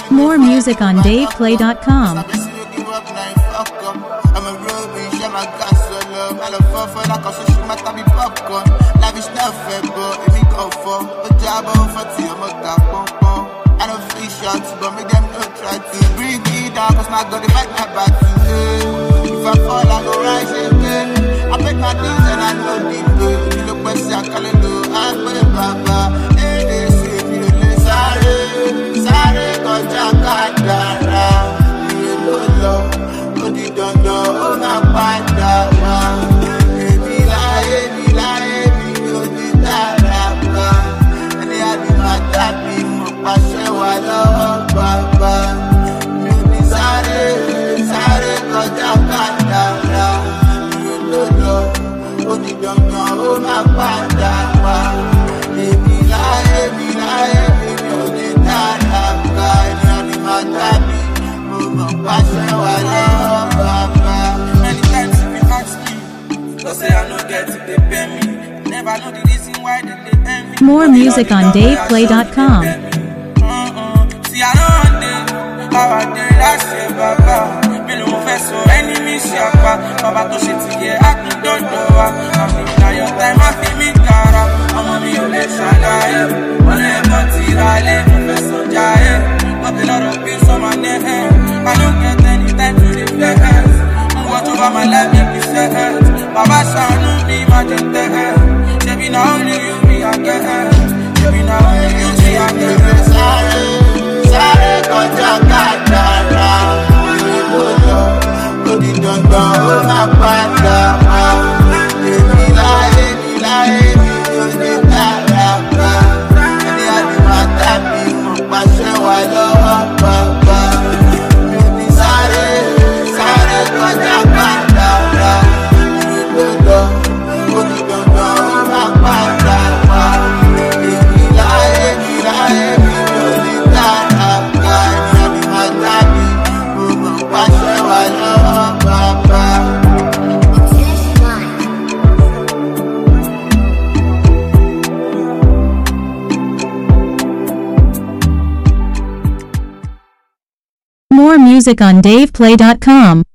More music on DavePlay.com. I'm a real bitch, I'm a gas solo. I love for like a sushi, my tabby popcorn. Lavish stuff, but if we go for a job over to your mother, I don't fish shots, but make them not try to bring me down, cause my God, if I can't back to if I fall, I go rise again. I bet my things and I know the way. You look what's I call it, I put it, Baba. Hey, they say, you live, sorry, cause I got that. You don't know, oh, my father. Baby, you did that. And they had been my daddy, my passion, I love Baba. You sorry, cause I got that. You don't know, oh, my father. Baby, you did that. And they had been my daddy. Many times you ask me, cause I don't get to they pay me. Never know the reason why they pay me. More music on DavePlay.com. See, I don't want them. How I did last year, Baba. Me no first so enemies, Baba to shit here. I don't know. I'm in your time, I feel me, cara. I'm on me, you'll let shine. Whenever I'm professor Jai. Got a lot of bills on my name. I don't get any time to reflect. Watch over my life, make me set. Baba shine me, my gentle. She be now only you, me again. She be now only you, me again. Sorry, cause I got that. You don't know my father. Baby, lie, you did that. And they had been my daddy, my show, I love Baba. Baby, sorry, cause I got that. You don't know my father. Baby, lie, you did that. And they had been my daddy, my show, I love Baba. More music on DavePlay.com.